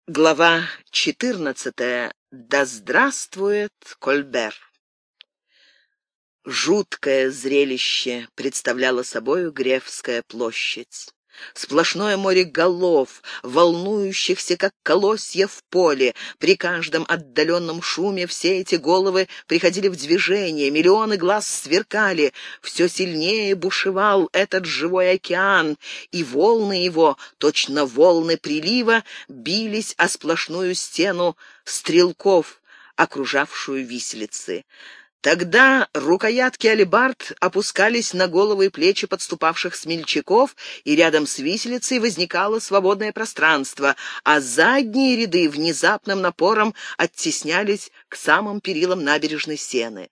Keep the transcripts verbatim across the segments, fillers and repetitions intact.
Глава четырнадцатая. Да здравствует Кольбер! Жуткое зрелище представляла собою Гревская площадь. Сплошное море голов, волнующихся, как колосья в поле. При каждом отдаленном шуме все эти головы приходили в движение, миллионы глаз сверкали. Все сильнее бушевал этот живой океан, и волны его, точно волны прилива, бились о сплошную стену стрелков, окружавшую виселицы. Тогда рукоятки алебард опускались на головы и плечи подступавших смельчаков, и рядом с виселицей возникало свободное пространство, а задние ряды внезапным напором оттеснялись к самым перилам набережной Сены.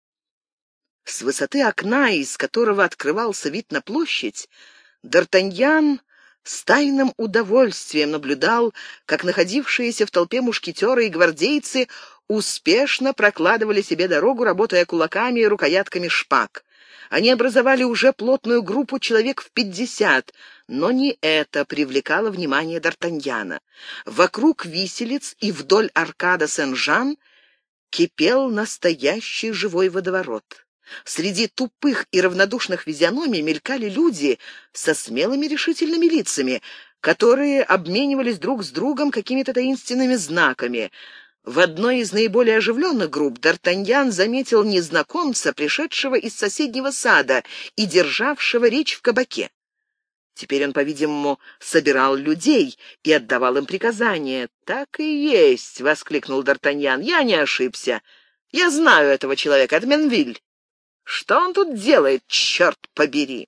С высоты окна, из которого открывался вид на площадь, Д'Артаньян с тайным удовольствием наблюдал, как находившиеся в толпе мушкетеры и гвардейцы успешно прокладывали себе дорогу, работая кулаками и рукоятками шпаг. Они образовали уже плотную группу человек в пятьдесят, но не это привлекало внимание Д'Артаньяна. Вокруг виселиц и вдоль аркада Сен-Жан кипел настоящий живой водоворот. Среди тупых и равнодушных физиономий мелькали люди со смелыми решительными лицами, которые обменивались друг с другом какими-то таинственными знаками. В одной из наиболее оживленных групп Д'Артаньян заметил незнакомца, пришедшего из соседнего сада и державшего речь в кабаке. Теперь он, по-видимому, собирал людей и отдавал им приказания. «Так и есть!» — воскликнул Д'Артаньян. «Я не ошибся. Я знаю этого человека, это Менвиль. Что он тут делает, черт побери?»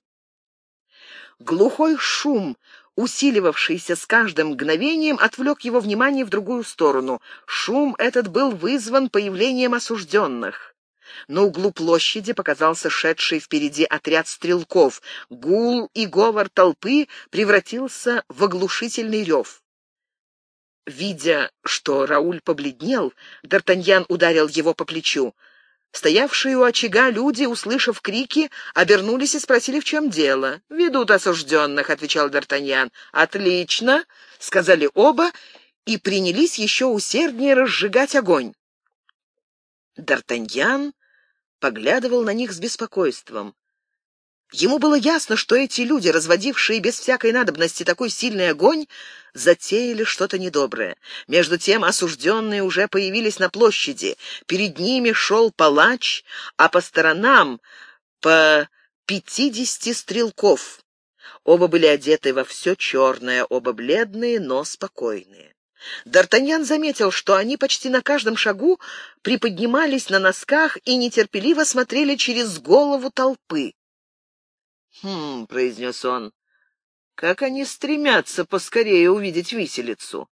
Глухой шум, усиливавшийся с каждым мгновением, отвлек его внимание в другую сторону. Шум этот был вызван появлением осужденных. На углу площади показался шедший впереди отряд стрелков. Гул и говор толпы превратился в оглушительный рев. Видя, что Рауль побледнел, Д'Артаньян ударил его по плечу. Стоявшие у очага люди, услышав крики, обернулись и спросили, в чем дело. «Ведут осужденных», — отвечал Д'Артаньян. «Отлично», — сказали оба и принялись еще усерднее разжигать огонь. Д'Артаньян поглядывал на них с беспокойством. Ему было ясно, что эти люди, разводившие без всякой надобности такой сильный огонь, затеяли что-то недоброе. Между тем осужденные уже появились на площади. Перед ними шел палач, а по сторонам по пятидесяти стрелков. Оба были одеты во все черное, оба бледные, но спокойные. Д'Артаньян заметил, что они почти на каждом шагу приподнимались на носках и нетерпеливо смотрели через голову толпы. «Хм», — произнес он, — «как они стремятся поскорее увидеть виселицу».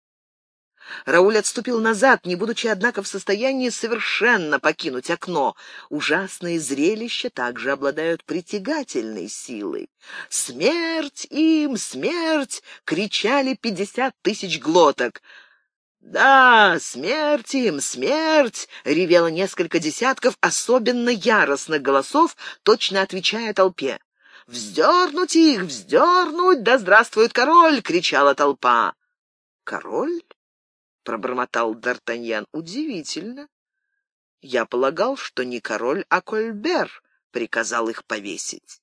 Рауль отступил назад, не будучи, однако, в состоянии совершенно покинуть окно. Ужасные зрелища также обладают притягательной силой. «Смерть им! Смерть!» — кричали пятьдесят тысяч глоток. «Да, смерть им! Смерть!» — ревело несколько десятков особенно яростных голосов, точно отвечая толпе. «Вздернуть их! Вздернуть! Да здравствует король!» — кричала толпа. «Король?» — пробормотал Д'Артаньян. «Удивительно. Я полагал, что не король, а Кольбер приказал их повесить».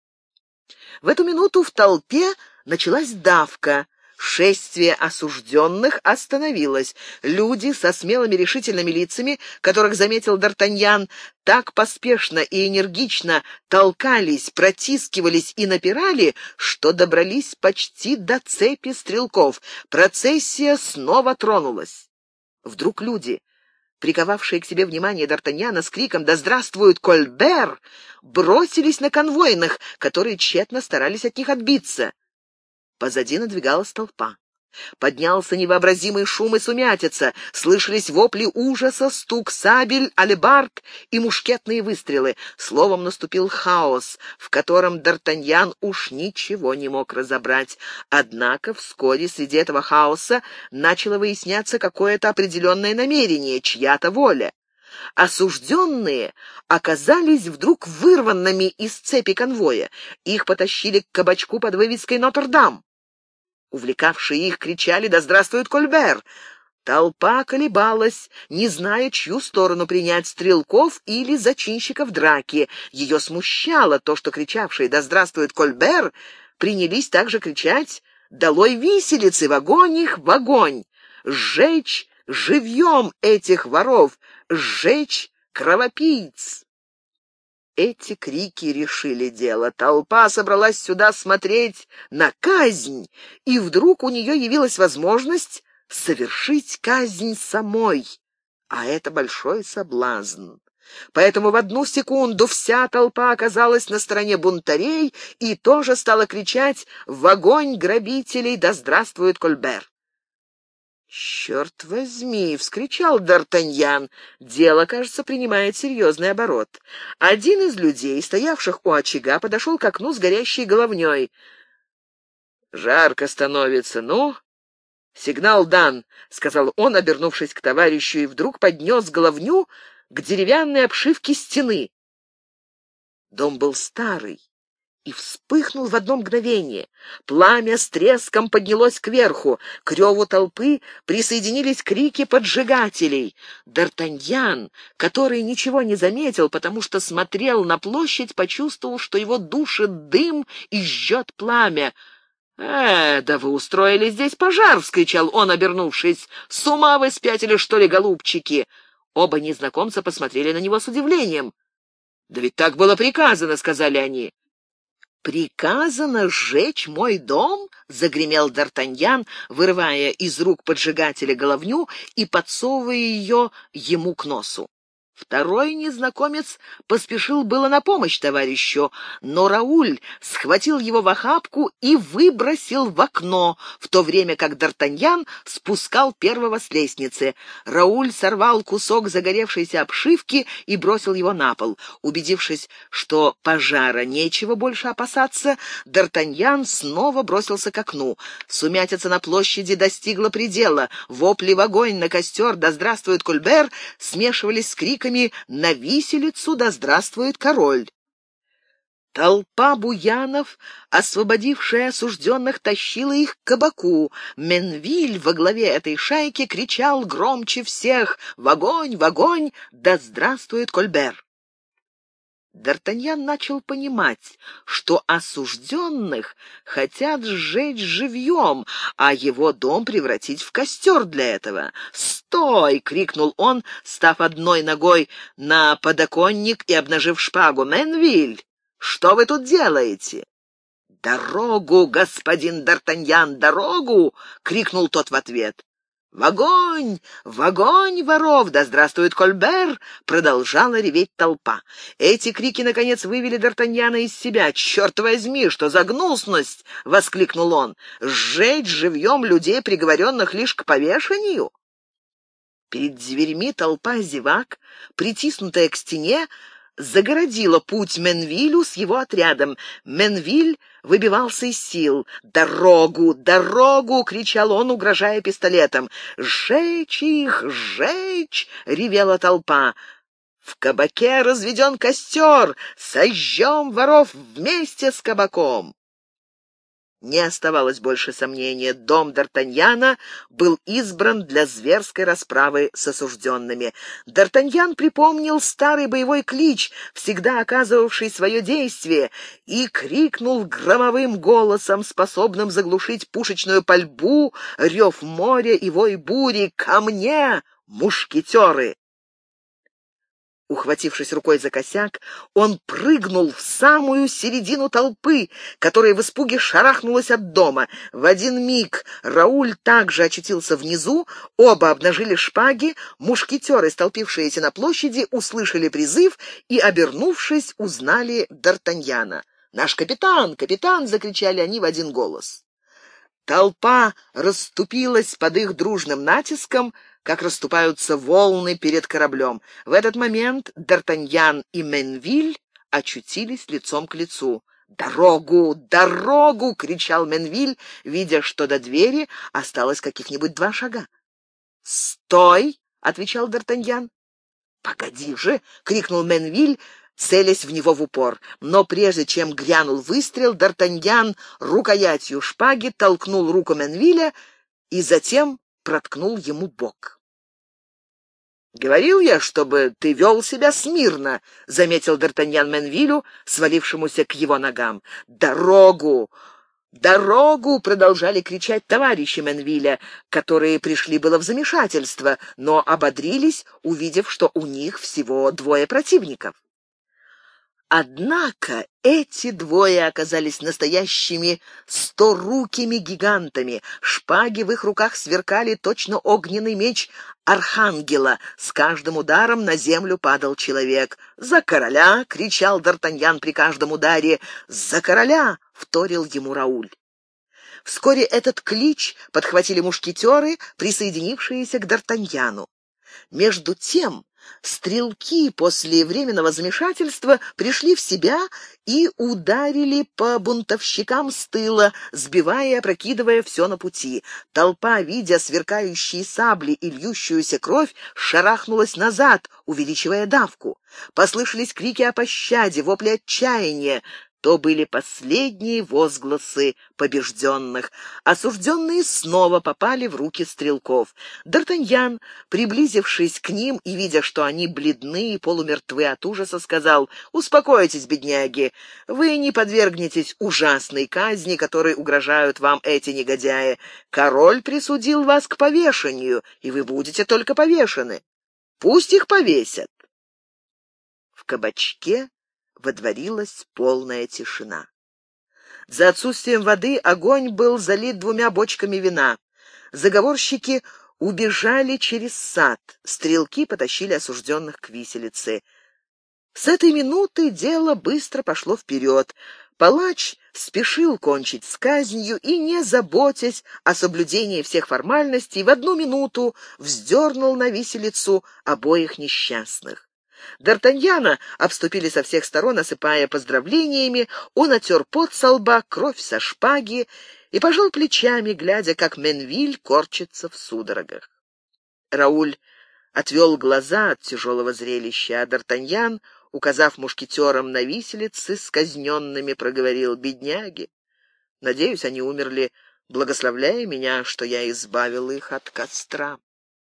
В эту минуту в толпе началась давка. Шествие осужденных остановилось. Люди со смелыми решительными лицами, которых заметил Д'Артаньян, так поспешно и энергично толкались, протискивались и напирали, что добрались почти до цепи стрелков. Процессия снова тронулась. Вдруг люди, приковавшие к себе внимание Д'Артаньяна с криком «Да здравствует Кольбер!», бросились на конвойных, которые тщетно старались от них отбиться. Позади надвигалась толпа. Поднялся невообразимый шум и сумятица, слышались вопли ужаса, стук сабель, алебард и мушкетные выстрелы. Словом, наступил хаос, в котором Д'Артаньян уж ничего не мог разобрать. Однако вскоре среди этого хаоса начало выясняться какое-то определенное намерение, чья-то воля. Осужденные оказались вдруг вырванными из цепи конвоя. Их потащили к кабачку под вывеской «Нотр-Дам». Увлекавшие их кричали «Да здравствует Кольбер!». Толпа колебалась, не зная, чью сторону принять, стрелков или зачинщиков драки. Ее смущало то, что кричавшие «Да здравствует Кольбер!» принялись также кричать «Долой виселицы! В огонь их! В огонь! Сжечь живьем этих воров! Сжечь кровопийц!» Эти крики решили дело. Толпа собралась сюда смотреть на казнь, и вдруг у нее явилась возможность совершить казнь самой, а это большой соблазн. Поэтому в одну секунду вся толпа оказалась на стороне бунтарей и тоже стала кричать «В огонь грабителей! Да здравствует Кольбер!» «Черт возьми!» — вскричал Д'Артаньян. «Дело, кажется, принимает серьезный оборот». Один из людей, стоявших у очага, подошел к окну с горящей головней. «Жарко становится, ну?» «Сигнал дан», — сказал он, обернувшись к товарищу, и вдруг поднес головню к деревянной обшивке стены. Дом был старый и вспыхнул в одно мгновение. Пламя с треском поднялось кверху. К реву толпы присоединились крики поджигателей. Д'Артаньян, который ничего не заметил, потому что смотрел на площадь, почувствовал, что его душит дым и жжет пламя. «Э, да вы устроили здесь пожар!» — вскричал он, обернувшись. «С ума вы спятили, что ли, голубчики?» Оба незнакомца посмотрели на него с удивлением. «Да ведь так было приказано», — сказали они. «Приказано сжечь мой дом?» — загремел Д'Артаньян, вырывая из рук поджигателя головню и подсовывая ее ему к носу. Второй незнакомец поспешил было на помощь товарищу, но Рауль схватил его в охапку и выбросил в окно, в то время как Д'Артаньян спускал первого с лестницы. Рауль сорвал кусок загоревшейся обшивки и бросил его на пол. Убедившись, что пожара нечего больше опасаться, Д'Артаньян снова бросился к окну. Сумятица на площади достигла предела. Вопли в огонь, на костер, да здравствует Кольбер, смешивались с криками «На виселицу, да здравствует король!». Толпа буянов, освободившая осужденных, тащила их к кабаку. Менвиль во главе этой шайки кричал громче всех «В огонь, в огонь, да здравствует Кольбер!». Д'Артаньян начал понимать, что осужденных хотят сжечь живьем, а его дом превратить в костер для этого. «Стой!» — крикнул он, став одной ногой на подоконник и обнажив шпагу. «Менвиль, что вы тут делаете?» «Дорогу, господин Д'Артаньян, дорогу!» — крикнул тот в ответ. «В огонь! В огонь, воров! Да здравствует Кольбер!» — продолжала реветь толпа. Эти крики, наконец, вывели Д'Артаньяна из себя. «Черт возьми, что за гнусность!» — воскликнул он. «Сжечь живьем людей, приговоренных лишь к повешению?» Перед дверьми толпа зевак, притиснутая к стене, загородила путь Менвилю с его отрядом. Менвиль выбивался из сил. «Дорогу! Дорогу!» — кричал он, угрожая пистолетом. «Сжечь их! Сжечь!» — ревела толпа. «В кабаке разведен костер! Сожжем воров вместе с кабаком!» Не оставалось больше сомнения. Дом Д'Артаньяна был избран для зверской расправы с осужденными. Д'Артаньян припомнил старый боевой клич, всегда оказывавший свое действие, и крикнул громовым голосом, способным заглушить пушечную пальбу, рев моря и вой бури: «Ко мне, мушкетеры!» Ухватившись рукой за косяк, он прыгнул в самую середину толпы, которая в испуге шарахнулась от дома. В один миг Рауль также очутился внизу, оба обнажили шпаги, мушкетеры, столпившиеся на площади, услышали призыв и, обернувшись, узнали Д'Артаньяна. «Наш капитан! Капитан!» — закричали они в один голос. Толпа расступилась под их дружным натиском, как расступаются волны перед кораблем. В этот момент Д'Артаньян и Менвиль очутились лицом к лицу. «Дорогу! Дорогу!» — кричал Менвиль, видя, что до двери осталось каких-нибудь два шага. «Стой!» — отвечал Д'Артаньян. «Погоди же!» — крикнул Менвиль, целясь в него в упор. Но прежде чем грянул выстрел, Д'Артаньян рукоятью шпаги толкнул руку Менвиля и затем проткнул ему бок. «Говорил я, чтобы ты вел себя смирно», — заметил Д'Артаньян Менвилю, свалившемуся к его ногам. «Дорогу! Дорогу!» — продолжали кричать товарищи Менвиля, которые пришли было в замешательство, но ободрились, увидев, что у них всего двое противников. Однако эти двое оказались настоящими сторукими гигантами. Шпаги в их руках сверкали точно огненный меч архангела. С каждым ударом на землю падал человек. «За короля!» — кричал Д'Артаньян при каждом ударе. «За короля!» — вторил ему Рауль. Вскоре этот клич подхватили мушкетеры, присоединившиеся к Д'Артаньяну. Между тем стрелки после временного замешательства пришли в себя и ударили по бунтовщикам с тыла, сбивая и опрокидывая все на пути. Толпа, видя сверкающие сабли и льющуюся кровь, шарахнулась назад, увеличивая давку. Послышались крики о пощаде, вопли отчаяния. То были последние возгласы побежденных. Осужденные снова попали в руки стрелков. Д'Артаньян, приблизившись к ним и видя, что они бледны и полумертвы от ужаса, сказал: «Успокойтесь, бедняги, вы не подвергнетесь ужасной казни, которой угрожают вам эти негодяи. Король присудил вас к повешению, и вы будете только повешены. Пусть их повесят». В кабачке водворилась полная тишина. За отсутствием воды огонь был залит двумя бочками вина. Заговорщики убежали через сад, стрелки потащили осужденных к виселице. С этой минуты дело быстро пошло вперед. Палач спешил кончить с казнью и, не заботясь о соблюдении всех формальностей, в одну минуту вздернул на виселицу обоих несчастных. Д'Артаньяна обступили со всех сторон, осыпая поздравлениями. Он отер пот со лба, кровь со шпаги и пожал плечами, глядя, как Менвиль корчится в судорогах. Рауль отвел глаза от тяжелого зрелища, а Д'Артаньян, указав мушкетерам на виселицы с казненными, проговорил: «Бедняги! Надеюсь, они умерли, благословляя меня, что я избавил их от костра».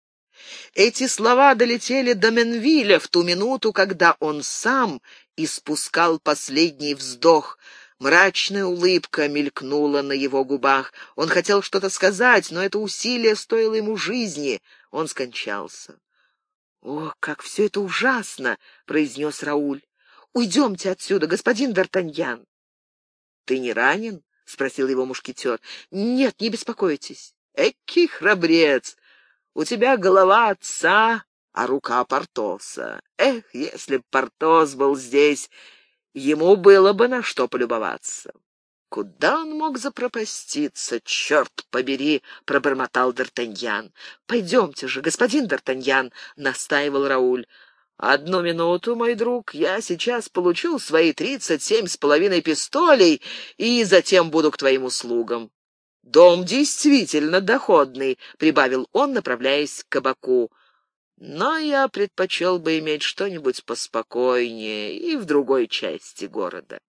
Эти слова долетели до Менвиля в ту минуту, когда он сам испускал последний вздох. Мрачная улыбка мелькнула на его губах. Он хотел что-то сказать, но это усилие стоило ему жизни. Он скончался. «О, как все это ужасно!» — произнес Рауль. «Уйдемте отсюда, господин Д'Артаньян». «Ты не ранен?» — спросил его мушкетер. «Нет, не беспокойтесь». «Экий храбрец! У тебя голова отца, а рука Портоса. Эх, если б Портос был здесь, ему было бы на что полюбоваться». «Куда он мог запропаститься, черт побери!» — пробормотал Д'Артаньян. «Пойдемте же, господин Д'Артаньян!» — настаивал Рауль. «Одну минуту, мой друг, я сейчас получу свои тридцать семь с половиной пистолей и затем буду к твоим услугам. Дом действительно доходный», — прибавил он, направляясь к кабаку. «Но я предпочел бы иметь что-нибудь поспокойнее и в другой части города».